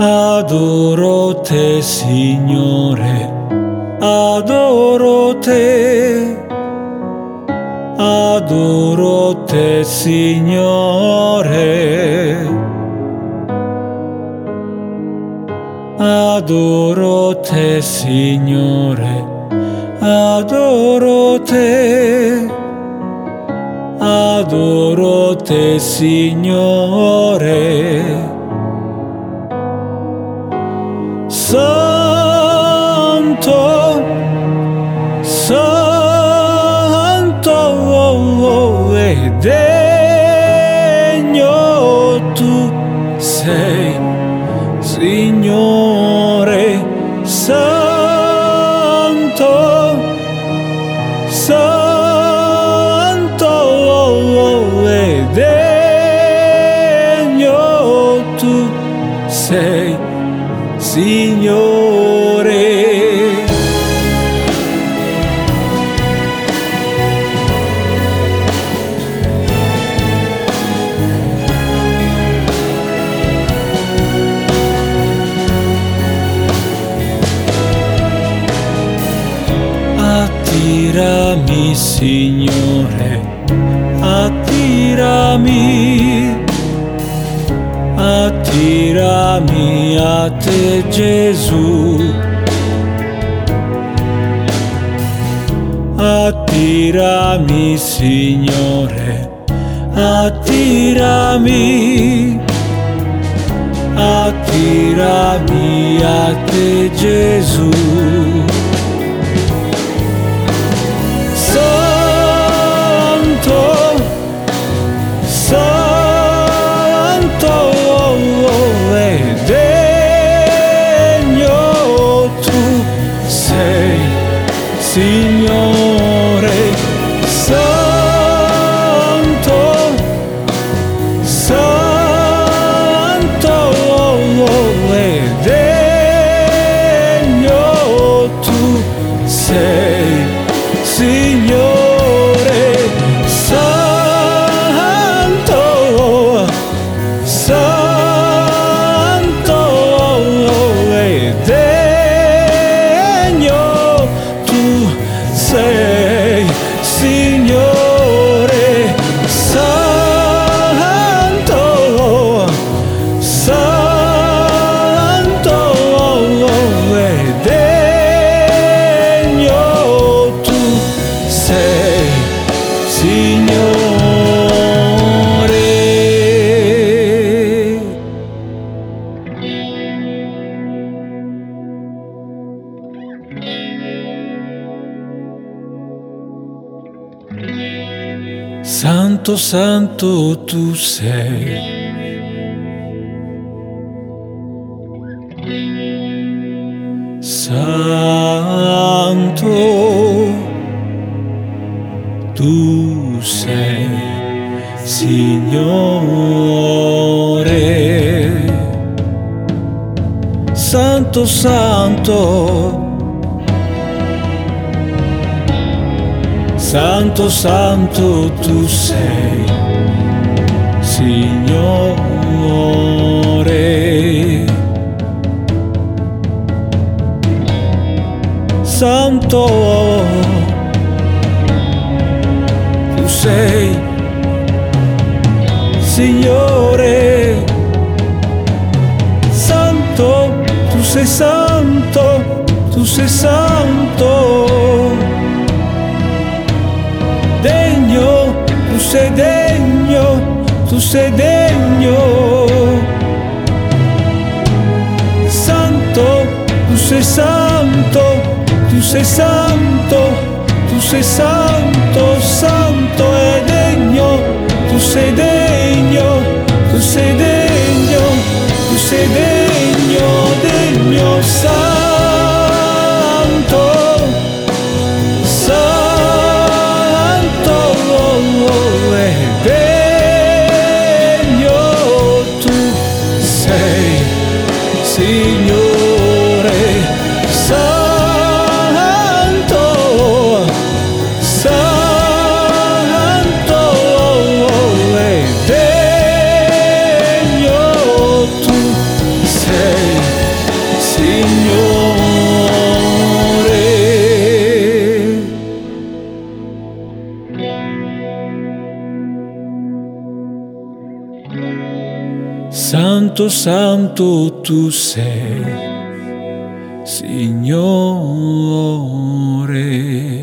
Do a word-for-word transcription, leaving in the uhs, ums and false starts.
Adoro te, Signore, adoro te, adoro te, Signore, adoro te, Signore, adoro te, adoro te, Signore. Santo, santo, oh, e degno tu sei, Signore. Santo, santo, oh, e degno tu sei, Signore. Attirami, Signore, attirami, attirami a te, Gesù. Attirami, Signore, attirami, attirami a te, Gesù. Santo, santo, oh, e degno tu sei, Signore. Santo, santo, oh, e degno tu sei, Signore. Santo, santo, e degno tu sei, Signore. Santo, santo, e degno tu sei, Signore. Santo, santo tu sei. Santo tu sei, Signore. Santo, santo, santo, santo tu sei, Signore. Santo tu sei, Signore. Santo, tu sei santo, tu sei santo. Degno, tu sei degno, tu sei degno. Santo, tu sei santo, tu sei santo, tu sei santo, santo e degno, tu sei degno, tu sei degno, tu sei degno, degno, santo, santo, oh, e degno tu sei, Signore. Santo, santo, oh, e santo, santo tu sei, Signore.